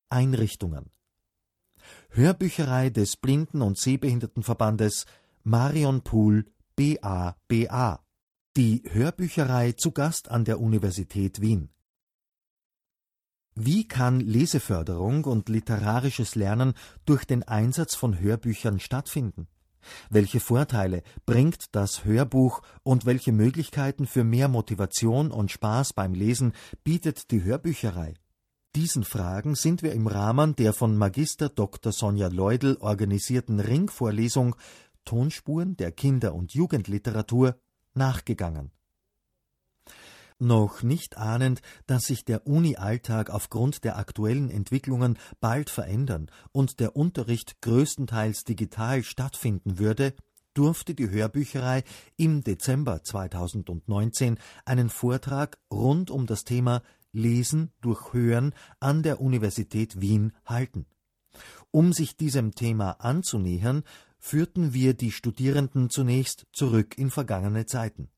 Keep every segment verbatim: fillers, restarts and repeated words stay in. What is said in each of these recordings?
Einrichtungen. Hörbücherei des Blinden- und Sehbehindertenverbandes Marion Pool B A B A. Die Hörbücherei zu Gast an der Universität Wien. Wie kann Leseförderung und literarisches Lernen durch den Einsatz von Hörbüchern stattfinden? Welche Vorteile bringt das Hörbuch und welche Möglichkeiten für mehr Motivation und Spaß beim Lesen bietet die Hörbücherei? Diesen Fragen sind wir im Rahmen der von Magister Doktor Sonja Leudl organisierten Ringvorlesung Tonspuren der Kinder- und Jugendliteratur nachgegangen. Noch nicht ahnend, dass sich der Uni-Alltag aufgrund der aktuellen Entwicklungen bald verändern und der Unterricht größtenteils digital stattfinden würde, durfte die Hörbücherei im Dezember zweitausendneunzehn einen Vortrag rund um das Thema Lesen durch Hören an der Universität Wien halten. Um sich diesem Thema anzunähern, führten wir die Studierenden zunächst zurück in vergangene Zeiten.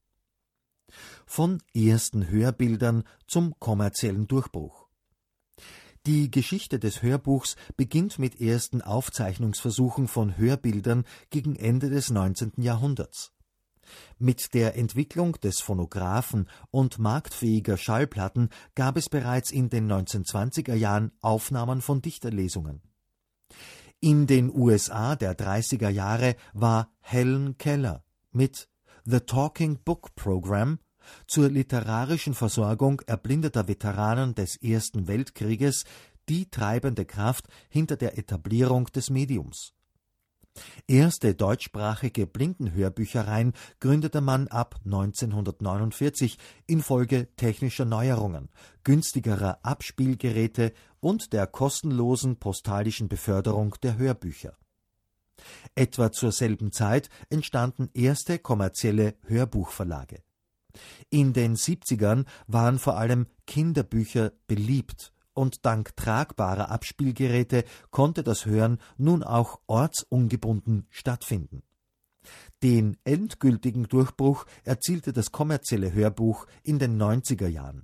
Von ersten Hörbildern zum kommerziellen Durchbruch. Die Geschichte des Hörbuchs beginnt mit ersten Aufzeichnungsversuchen von Hörbildern gegen Ende des neunzehnten Jahrhunderts. Mit der Entwicklung des Phonographen und marktfähiger Schallplatten gab es bereits in den neunzehnhundertzwanziger Jahren Aufnahmen von Dichterlesungen. In den U S A der dreißiger Jahre war Helen Keller mit The Talking Book Program zur literarischen Versorgung erblindeter Veteranen des Ersten Weltkrieges die treibende Kraft hinter der Etablierung des Mediums. Erste deutschsprachige Blindenhörbüchereien gründete man ab neunzehnhundertneunundvierzig infolge technischer Neuerungen, günstigerer Abspielgeräte und der kostenlosen postalischen Beförderung der Hörbücher. Etwa zur selben Zeit entstanden erste kommerzielle Hörbuchverlage. In den siebzigern waren vor allem Kinderbücher beliebt und dank tragbarer Abspielgeräte konnte das Hören nun auch ortsungebunden stattfinden. Den endgültigen Durchbruch erzielte das kommerzielle Hörbuch in den neunziger Jahren.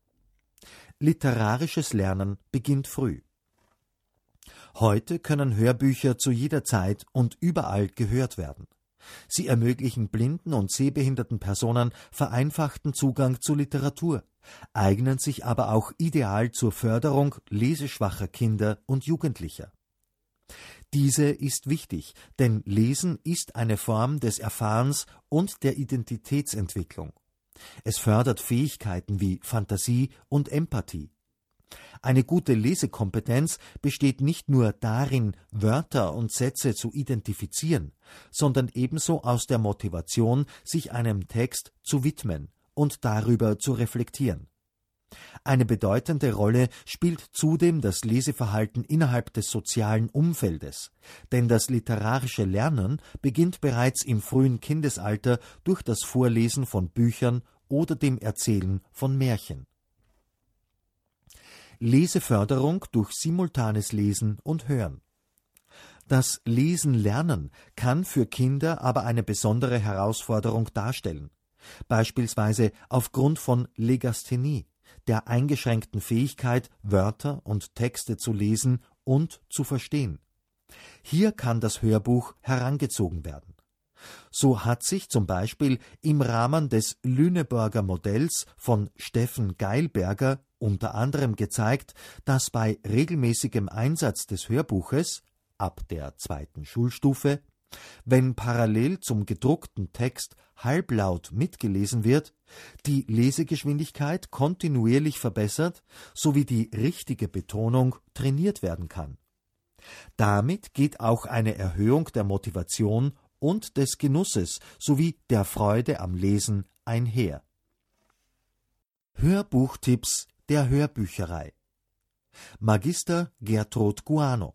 Literarisches Lernen beginnt früh. Heute können Hörbücher zu jeder Zeit und überall gehört werden. Sie ermöglichen blinden und sehbehinderten Personen vereinfachten Zugang zu Literatur, eignen sich aber auch ideal zur Förderung leseschwacher Kinder und Jugendlicher. Diese ist wichtig, denn Lesen ist eine Form des Erfahrens und der Identitätsentwicklung. Es fördert Fähigkeiten wie Fantasie und Empathie. Eine gute Lesekompetenz besteht nicht nur darin, Wörter und Sätze zu identifizieren, sondern ebenso aus der Motivation, sich einem Text zu widmen und darüber zu reflektieren. Eine bedeutende Rolle spielt zudem das Leseverhalten innerhalb des sozialen Umfeldes, denn das literarische Lernen beginnt bereits im frühen Kindesalter durch das Vorlesen von Büchern oder dem Erzählen von Märchen. Leseförderung durch simultanes Lesen und Hören. Das Lesen-Lernen kann für Kinder aber eine besondere Herausforderung darstellen, beispielsweise aufgrund von Legasthenie, der eingeschränkten Fähigkeit, Wörter und Texte zu lesen und zu verstehen. Hier kann das Hörbuch herangezogen werden. So hat sich zum Beispiel im Rahmen des Lüneburger Modells von Steffen Geilberger unter anderem gezeigt, dass bei regelmäßigem Einsatz des Hörbuches ab der zweiten Schulstufe, wenn parallel zum gedruckten Text halblaut mitgelesen wird, die Lesegeschwindigkeit kontinuierlich verbessert sowie die richtige Betonung trainiert werden kann. Damit geht auch eine Erhöhung der Motivation und des Genusses sowie der Freude am Lesen einher. Hörbuchtipps der Hörbücherei. Magister Gertrud Guano.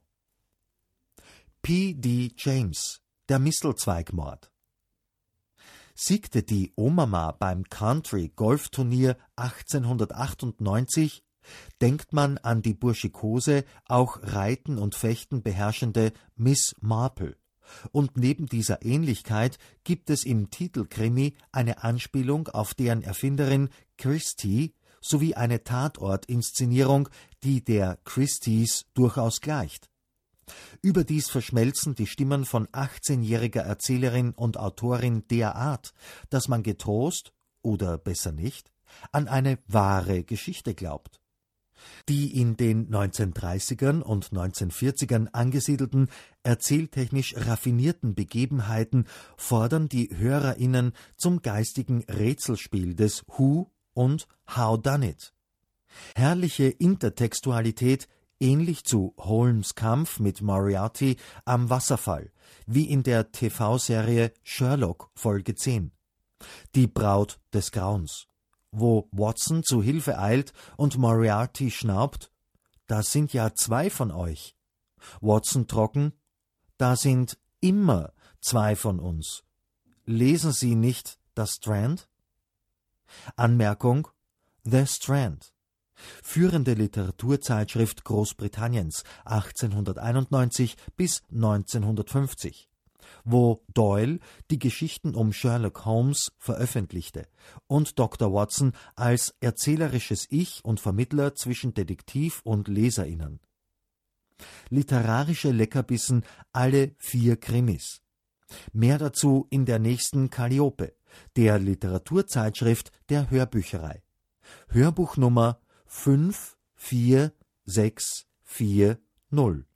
P D James, der Mistelzweigmord. Siegte die Omama beim Country-Golfturnier achtzehnhundertachtundneunzig, denkt man an die burschikose, auch Reiten und Fechten beherrschende Miss Marple. Und neben dieser Ähnlichkeit gibt es im Titelkrimi eine Anspielung auf deren Erfinderin Christie sowie eine Tatortinszenierung, die der Christies durchaus gleicht. Überdies verschmelzen die Stimmen von achtzehnjähriger Erzählerin und Autorin derart, dass man getrost, oder besser nicht, an eine wahre Geschichte glaubt. Die in den neunzehnhundertdreißigern und neunzehnhundertvierzigern angesiedelten, erzähltechnisch raffinierten Begebenheiten fordern die HörerInnen zum geistigen Rätselspiel des Who und How Done It. Herrliche Intertextualität, ähnlich zu Holmes' Kampf mit Moriarty am Wasserfall, wie in der T V-Serie Sherlock Folge zehn. Die Braut des Grauens, wo Watson zu Hilfe eilt und Moriarty schnaubt: »Da sind ja zwei von euch.« Watson trocken: »Da sind immer zwei von uns. Lesen Sie nicht das Strand?« Anmerkung: The Strand. Führende Literaturzeitschrift Großbritanniens achtzehnhunderteinundneunzig bis neunzehnhundertfünfzig, wo Doyle die Geschichten um Sherlock Holmes veröffentlichte und Doktor Watson als erzählerisches Ich und Vermittler zwischen Detektiv und LeserInnen. Literarische Leckerbissen, alle vier Krimis. Mehr dazu in der nächsten Calliope, der Literaturzeitschrift der Hörbücherei. Hörbuchnummer fünf vier sechs vier null.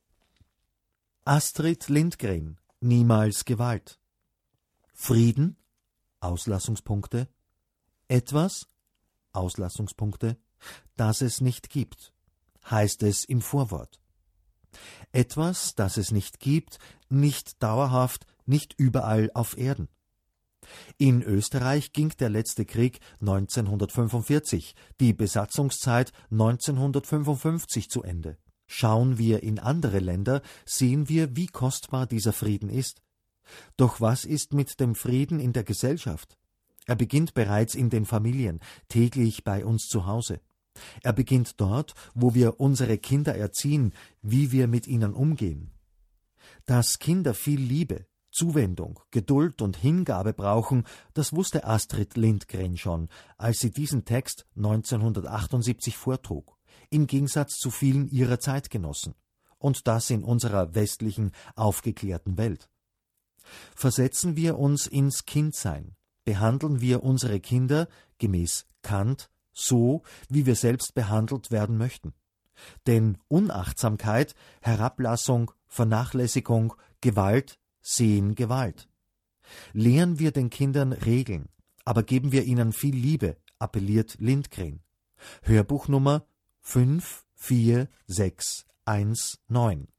Astrid Lindgren: Niemals Gewalt. Frieden? Auslassungspunkte. Etwas? Auslassungspunkte. Das es nicht gibt, heißt es im Vorwort. Etwas, das es nicht gibt, nicht dauerhaft, nicht überall auf Erden. In Österreich ging der letzte Krieg neunzehnhundertfünfundvierzig, die Besatzungszeit neunzehnhundertfünfundfünfzig zu Ende. Schauen wir in andere Länder, sehen wir, wie kostbar dieser Frieden ist. Doch was ist mit dem Frieden in der Gesellschaft? Er beginnt bereits in den Familien, täglich bei uns zu Hause. Er beginnt dort, wo wir unsere Kinder erziehen, wie wir mit ihnen umgehen. Dass Kinder viel Liebe, Zuwendung, Geduld und Hingabe brauchen, das wusste Astrid Lindgren schon, als sie diesen Text neunzehnhundertachtundsiebzig vortrug, im Gegensatz zu vielen ihrer Zeitgenossen, und das in unserer westlichen, aufgeklärten Welt. Versetzen wir uns ins Kindsein, behandeln wir unsere Kinder, gemäß Kant, so, wie wir selbst behandelt werden möchten. Denn Unachtsamkeit, Herablassung, Vernachlässigung, Gewalt sehen Gewalt. Lehren wir den Kindern Regeln, aber geben wir ihnen viel Liebe, appelliert Lindgren. Hörbuchnummer fünf vier sechs eins neun.